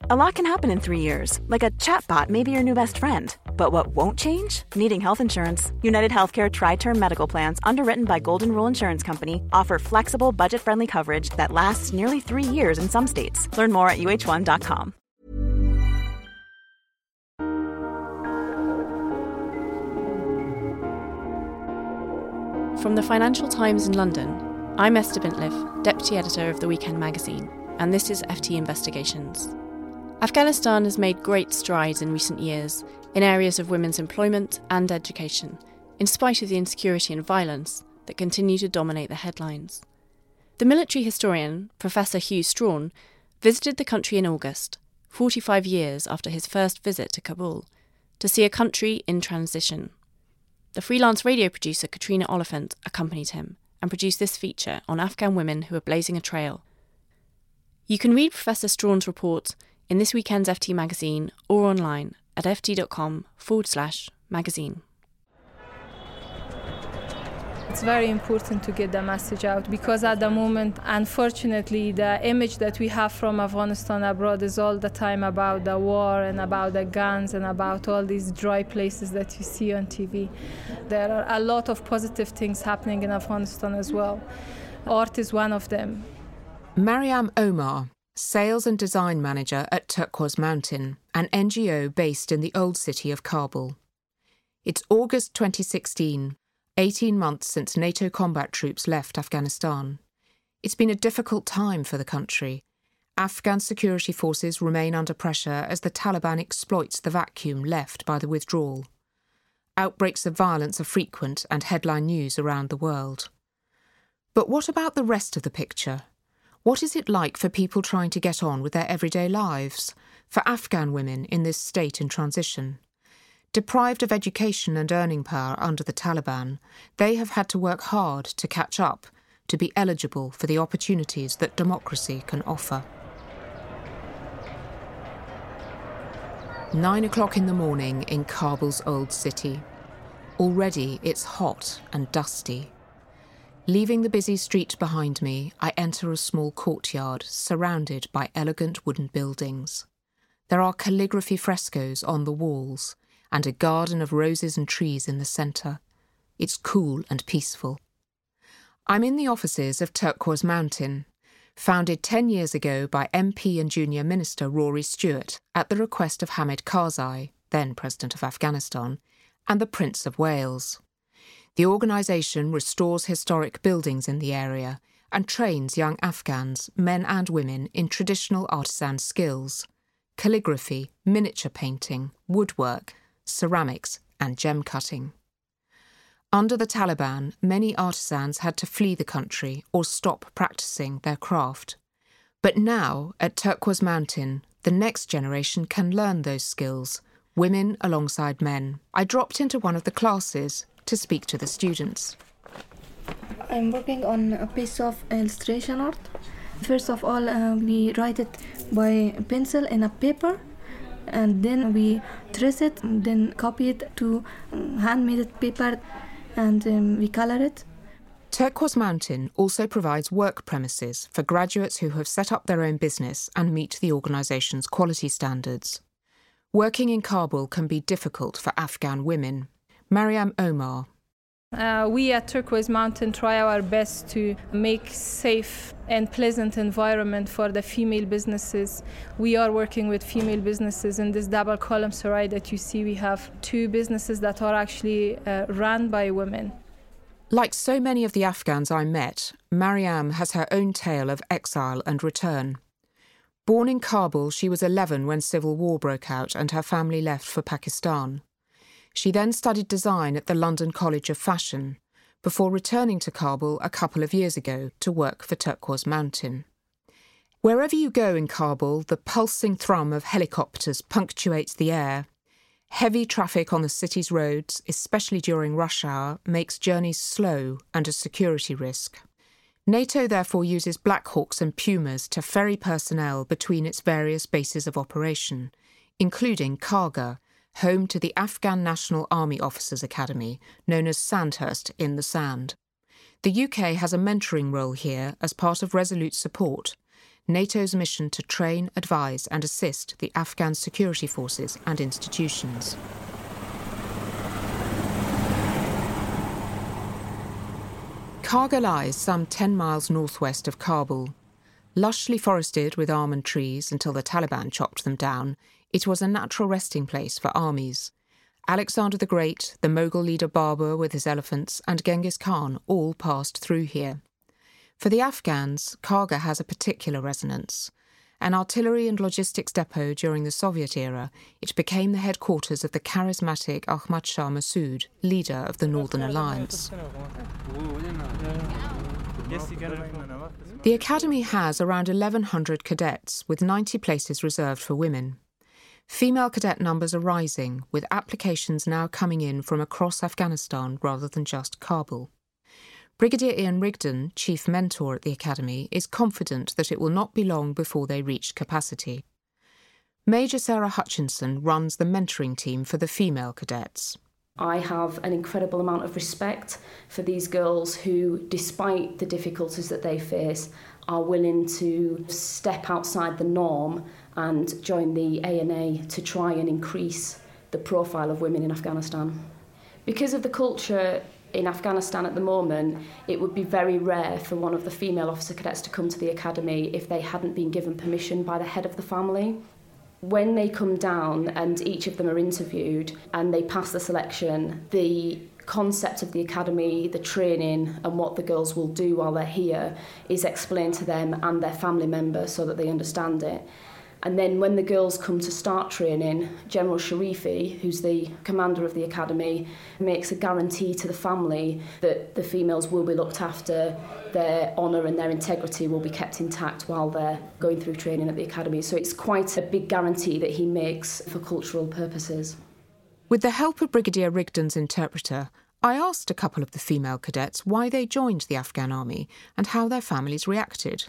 A lot can happen in 3 years, like a chatbot may be your new best friend. But what won't change? Needing health insurance. United Healthcare Tri-Term Medical Plans, underwritten by Golden Rule Insurance Company, offer flexible, budget-friendly coverage that lasts nearly 3 years in some states. Learn more at uh1.com. From the Financial Times in London, I'm Esther Bintliff, Deputy Editor of The Weekend magazine, and this is FT Investigations. Afghanistan has made great strides in recent years in areas of women's employment and education, in spite of the insecurity and violence that continue to dominate the headlines. The military historian, Professor Hugh Strawn, visited the country in August, 45 years after his first visit to Kabul, to see a country in transition. The freelance radio producer Katrina Oliphant accompanied him and produced this feature on Afghan women who are blazing a trail. You can read Professor Strawn's report in this weekend's FT magazine or online at ft.com/magazine. It's very important to get the message out because at the moment, unfortunately, the image that we have from Afghanistan abroad is all the time about the war and about the guns and about all these dry places that you see on TV. There are a lot of positive things happening in Afghanistan as well. Art is one of them. Mariam Omar, Sales and Design Manager at Turquoise Mountain, an NGO based in the old city of Kabul. It's August 2016, 18 months since NATO combat troops left Afghanistan. It's been a difficult time for the country. Afghan security forces remain under pressure as the Taliban exploits the vacuum left by the withdrawal. Outbreaks of violence are frequent and headline news around the world. But what about the rest of the picture? What is it like for people trying to get on with their everyday lives, for Afghan women in this state in transition? Deprived of education and earning power under the Taliban, they have had to work hard to catch up, to be eligible for the opportunities that democracy can offer. 9 o'clock in the morning in Kabul's old city. Already it's hot and dusty. Leaving the busy street behind me, I enter a small courtyard surrounded by elegant wooden buildings. There are calligraphy frescoes on the walls and a garden of roses and trees in the centre. It's cool and peaceful. I'm in the offices of Turquoise Mountain, founded 10 years ago by MP and Junior Minister Rory Stewart at the request of Hamid Karzai, then President of Afghanistan, and the Prince of Wales. The organisation restores historic buildings in the area and trains young Afghans, men and women, in traditional artisan skills: calligraphy, miniature painting, woodwork, ceramics and gem cutting. Under the Taliban, many artisans had to flee the country or stop practising their craft. But now, at Turquoise Mountain, the next generation can learn those skills, women alongside men. I dropped into one of the classes to speak to the students. I'm working on a piece of illustration art. First of all, we write it by pencil in a paper, and then we trace it, then copy it to handmade paper, and we color it. Turquoise Mountain also provides work premises for graduates who have set up their own business and meet the organisation's quality standards. Working in Kabul can be difficult for Afghan women. Mariam Omar. We at Turquoise Mountain try our best to make safe and pleasant environment for the female businesses. We are working with female businesses in this double column sarai that you see. We have 2 businesses that are actually run by women. Like so many of the Afghans I met, Mariam has her own tale of exile and return. Born in Kabul, she was 11 when civil war broke out and her family left for Pakistan. She then studied design at the London College of Fashion, before returning to Kabul a couple of years ago to work for Turquoise Mountain. Wherever you go in Kabul, the pulsing thrum of helicopters punctuates the air. Heavy traffic on the city's roads, especially during rush hour, makes journeys slow and a security risk. NATO therefore uses Black Hawks and Pumas to ferry personnel between its various bases of operation, including Karga, home to the Afghan National Army Officers Academy, known as Sandhurst in the Sand. The UK has a mentoring role here as part of Resolute support. NATO's mission to train, advise and assist the Afghan security forces and institutions. Karga lies some 10 miles northwest of Kabul. Lushly forested with almond trees until the Taliban chopped them down, it was a natural resting place for armies. Alexander the Great, the Mughal leader Babur with his elephants, and Genghis Khan all passed through here. For the Afghans, Karga has a particular resonance. An artillery and logistics depot during the Soviet era, it became the headquarters of the charismatic Ahmad Shah Massoud, leader of the Northern Alliance. The academy has around 1,100 cadets, with 90 places reserved for women. Female cadet numbers are rising, with applications now coming in from across Afghanistan rather than just Kabul. Brigadier Ian Rigdon, chief mentor at the academy, is confident that it will not be long before they reach capacity. Major Sarah Hutchinson runs the mentoring team for the female cadets. I have an incredible amount of respect for these girls who, despite the difficulties that they face, are willing to step outside the norm and join the ANA to try and increase the profile of women in Afghanistan. Because of the culture in Afghanistan at the moment, it would be very rare for one of the female officer cadets to come to the academy if they hadn't been given permission by the head of the family. When they come down and each of them are interviewed and they pass the selection, the concept of the academy, the training and what the girls will do while they're here is explained to them and their family members so that they understand it. And then when the girls come to start training, General Sharifi, who's the commander of the academy, makes a guarantee to the family that the females will be looked after, their honour and their integrity will be kept intact while they're going through training at the academy. So it's quite a big guarantee that he makes for cultural purposes. With the help of Brigadier Rigdon's interpreter, I asked a couple of the female cadets why they joined the Afghan army and how their families reacted.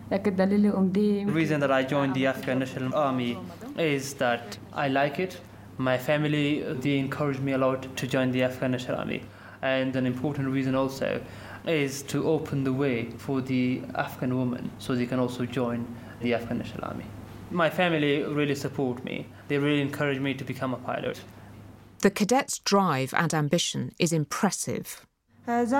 The reason that I joined the Afghan National Army is that I like it. My family, they encouraged me a lot to join the Afghan National Army. And an important reason also is to open the way for the Afghan women so they can also join the Afghan National Army. My family really support me. They really encourage me to become a pilot. The cadets' drive and ambition is impressive. Most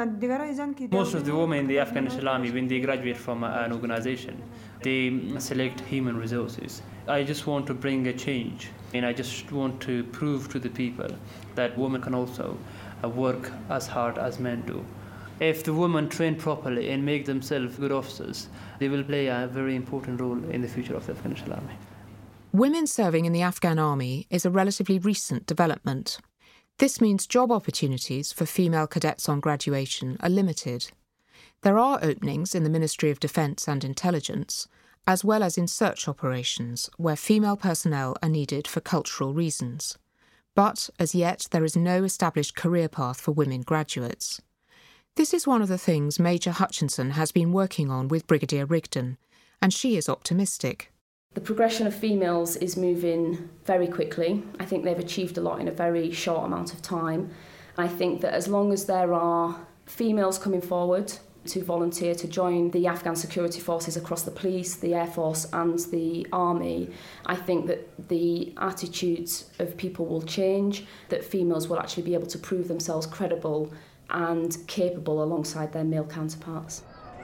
of the women in the Afghan National Army, when they graduate from an organization, they select human resources. I just want to bring a change, and I just want to prove to the people that women can also work as hard as men do. If the women train properly and make themselves good officers, they will play a very important role in the future of the Afghan National Army. Women serving in the Afghan army is a relatively recent development. This means job opportunities for female cadets on graduation are limited. There are openings in the Ministry of Defence and Intelligence, as well as in search operations, where female personnel are needed for cultural reasons. But, as yet, there is no established career path for women graduates. This is one of the things Major Hutchinson has been working on with Brigadier Rigdon, and she is optimistic. The progression of females is moving very quickly. I think they've achieved a lot in a very short amount of time. I think that as long as there are females coming forward to volunteer to join the Afghan security forces across the police, the Air Force and the army, I think that the attitudes of people will change, that females will actually be able to prove themselves credible and capable alongside their male counterparts.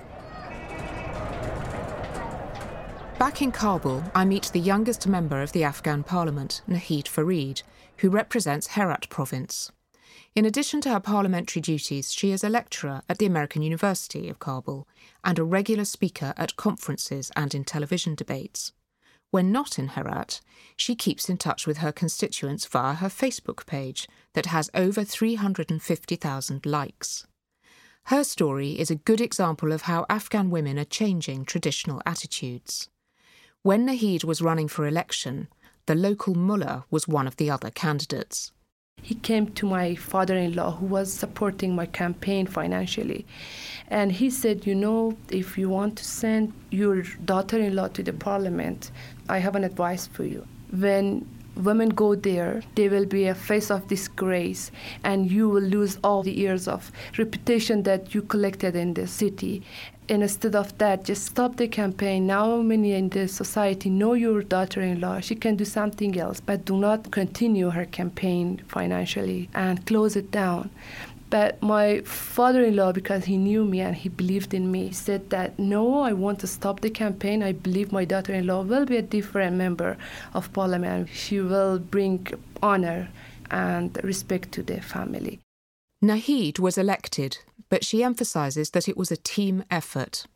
Back in Kabul, I meet the youngest member of the Afghan parliament, Nahid Farid, who represents Herat province. In addition to her parliamentary duties, she is a lecturer at the American University of Kabul and a regular speaker at conferences and in television debates. When not in Herat, she keeps in touch with her constituents via her Facebook page that has over 350,000 likes. Her story is a good example of how Afghan women are changing traditional attitudes. When Nahid was running for election, the local mullah was one of the other candidates. He came to my father-in-law, who was supporting my campaign financially, and he said, if you want to send your daughter-in-law to the parliament, I have an advice for you. When women go there, they will be a face of disgrace, and you will lose all the years of reputation that you collected in the city. And instead of that, just stop the campaign. Now many in the society know your daughter-in-law. She can do something else, but do not continue her campaign financially and close it down. But my father-in-law, because he knew me and he believed in me, said that, no, I want to stop the campaign. I believe my daughter-in-law will be a different member of parliament. She will bring honor and respect to the family. Nahid was elected, but she emphasises that it was a team effort.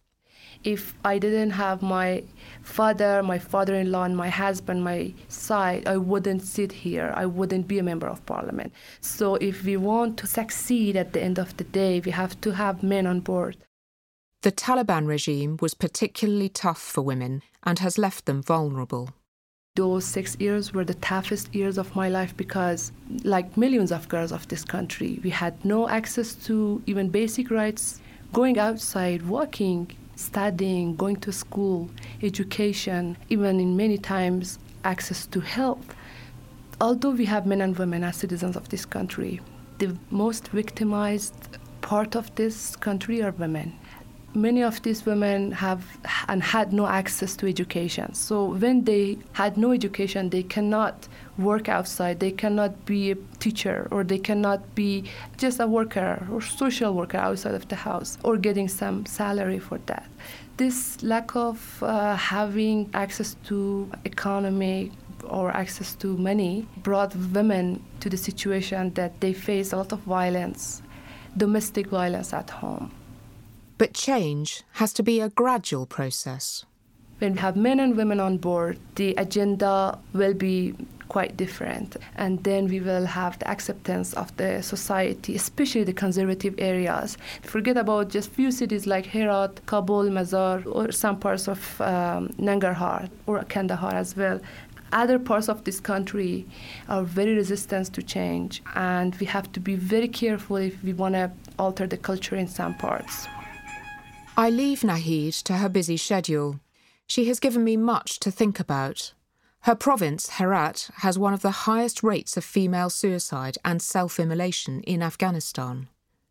If I didn't have my father, my father-in-law, and my husband my side, I wouldn't sit here. I wouldn't be a member of parliament. So if we want to succeed at the end of the day, we have to have men on board. The Taliban regime was particularly tough for women and has left them vulnerable. Those 6 years were the toughest years of my life because, like millions of girls of this country, we had no access to even basic rights. Going outside, walking, studying, going to school, education, even in many times access to health. Although we have men and women as citizens of this country, the most victimized part of this country are women. Many of these women have and had no access to education. So when they had no education, they cannot work outside, they cannot be a teacher, or they cannot be just a worker or social worker outside of the house, or getting some salary for that. This lack of having access to economy or access to money brought women to the situation that they face a lot of violence, domestic violence at home. But change has to be a gradual process. When we have men and women on board, the agenda will be quite different. And then we will have the acceptance of the society, especially the conservative areas. Forget about just few cities like Herat, Kabul, Mazar, or some parts of Nangarhar or Kandahar as well. Other parts of this country are very resistant to change, and we have to be very careful if we want to alter the culture in some parts. I leave Nahid to her busy schedule. She has given me much to think about. Her province, Herat, has one of the highest rates of female suicide and self-immolation in Afghanistan.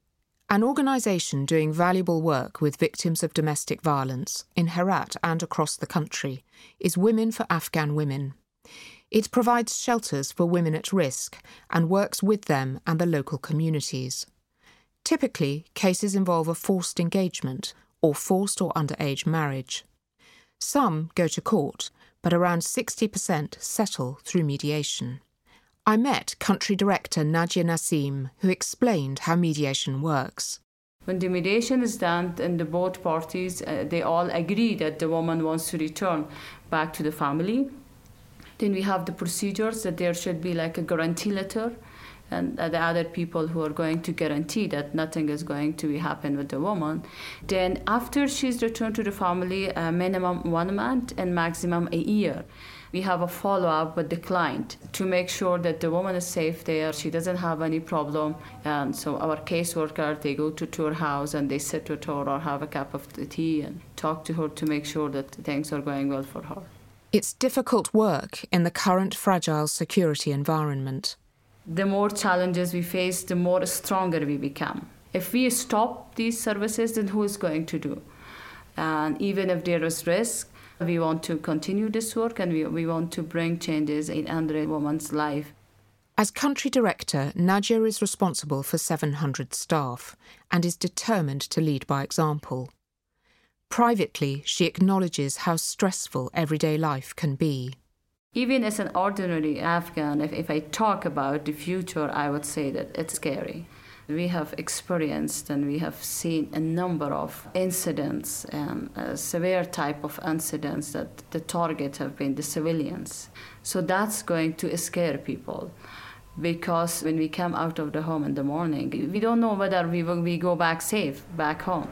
An organisation doing valuable work with victims of domestic violence in Herat and across the country is Women for Afghan Women. It provides shelters for women at risk and works with them and the local communities. Typically, cases involve a forced engagement or forced or underage marriage. Some go to court, but around 60% settle through mediation. I met country director Nadia Nassim, who explained how mediation works. When the mediation is done and the both parties, they all agree that the woman wants to return back to the family, then we have the procedures that there should be like a guarantee letter, and the other people who are going to guarantee that nothing is going to happen with the woman. Then after she's returned to the family, minimum 1 month and maximum a year, we have a follow-up with the client to make sure that the woman is safe there, she doesn't have any problem. And so our caseworker, they go to her house and they sit with her or have a cup of tea and talk to her to make sure that things are going well for her. It's difficult work in the current fragile security environment. The more challenges we face, the more stronger we become. If we stop these services, then who is going to do? And even if there is risk, we want to continue this work and we want to bring changes in under a woman's life. As country director, Nadia is responsible for 700 staff and is determined to lead by example. Privately, she acknowledges how stressful everyday life can be. Even as an ordinary Afghan, if I talk about the future, I would say that it's scary. We have experienced and we have seen a number of incidents, severe type of incidents that the target have been the civilians. So that's going to scare people because when we come out of the home in the morning, we don't know whether we go back safe, back home.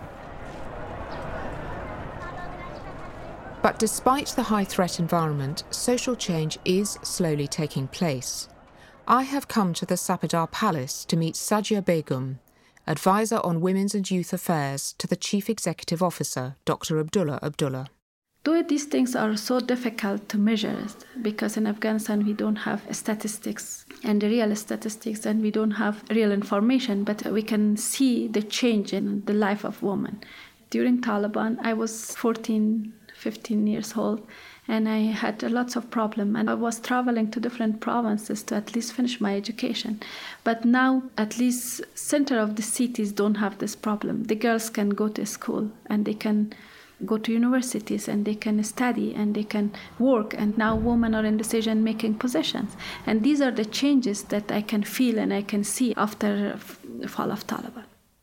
But despite the high-threat environment, social change is slowly taking place. I have come to the Sapedar Palace to meet Sajia Begum, advisor on women's and youth affairs to the Chief Executive Officer, Dr. Abdullah Abdullah. Though these things are so difficult to measure, because in Afghanistan we don't have statistics and real statistics, and we don't have real information, but we can see the change in the life of women. During Taliban, I was 14, 15 years old, and I had lots of problems, and I was traveling to different provinces to at least finish my education. But now, at least center of the cities don't have this problem. The girls can go to school, and they can go to universities, and they can study, and they can work, and now women are in decision-making positions. And these are the changes that I can feel and I can see after the fall of Taliban.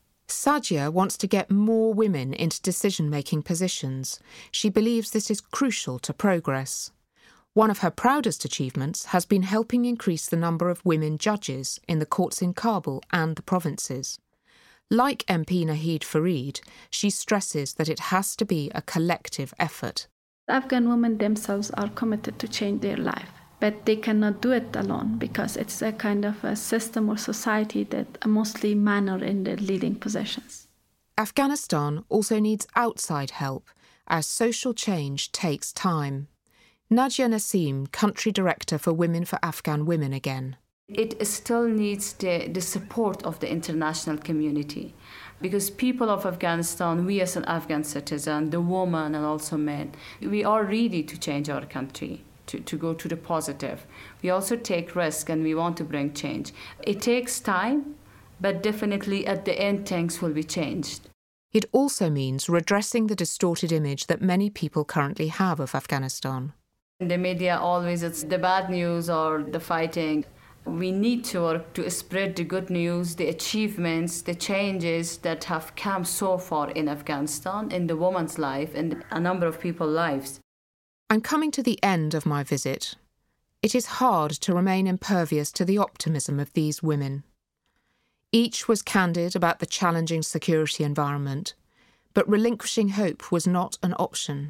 Sadia wants to get more women into decision-making positions. She believes this is crucial to progress. One of her proudest achievements has been helping increase the number of women judges in the courts in Kabul and the provinces. Like MP Nahid Farid, she stresses that it has to be a collective effort. Afghan women themselves are committed to change their life, but they cannot do it alone because it's a kind of a system or society that mostly men are in the leading positions. Afghanistan also needs outside help as social change takes time. Nadia Nassim, Country Director for Women for Afghan Women again. It still needs the support of the international community, because people of Afghanistan, we as an Afghan citizen, the women and also men, we are ready to change our country, to go to the positive. We also take risk and we want to bring change. It takes time, but definitely at the end things will be changed. It also means redressing the distorted image that many people currently have of Afghanistan. In the media always it's the bad news or the fighting. We need to work to spread the good news, the achievements, the changes that have come so far in Afghanistan, in the woman's life and a number of people's lives. I'm coming to the end of my visit. It is hard to remain impervious to the optimism of these women. Each was candid about the challenging security environment, but relinquishing hope was not an option.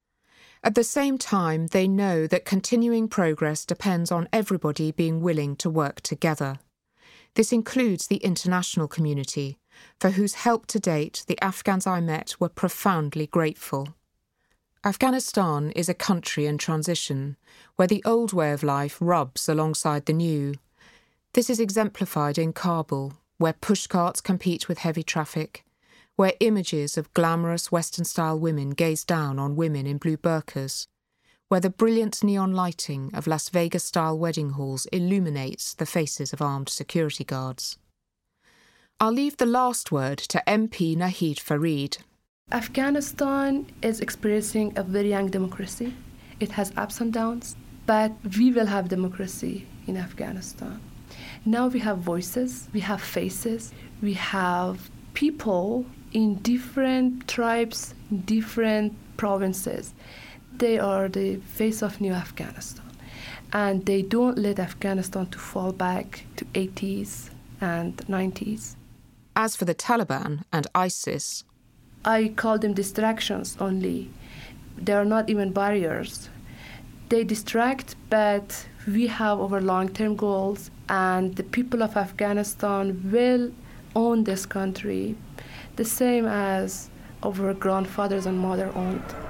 At the same time, they know that continuing progress depends on everybody being willing to work together. This includes the international community, for whose help to date the Afghans I met were profoundly grateful. Afghanistan is a country in transition, where the old way of life rubs alongside the new. This is exemplified in Kabul, where pushcarts compete with heavy traffic, where images of glamorous Western-style women gaze down on women in blue burqas, where the brilliant neon lighting of Las Vegas-style wedding halls illuminates the faces of armed security guards. I'll leave the last word to MP Nahid Farid. Afghanistan is experiencing a very young democracy. It has ups and downs, but we will have democracy in Afghanistan. Now we have voices, we have faces, we have people in different tribes, different provinces. They are the face of new Afghanistan. And they don't let Afghanistan to fall back to 80s and 90s. As for the Taliban and ISIS, I call them distractions only. They are not even barriers. They distract, but we have our long-term goals, and the people of Afghanistan will own this country, the same as our grandfathers and mothers owned.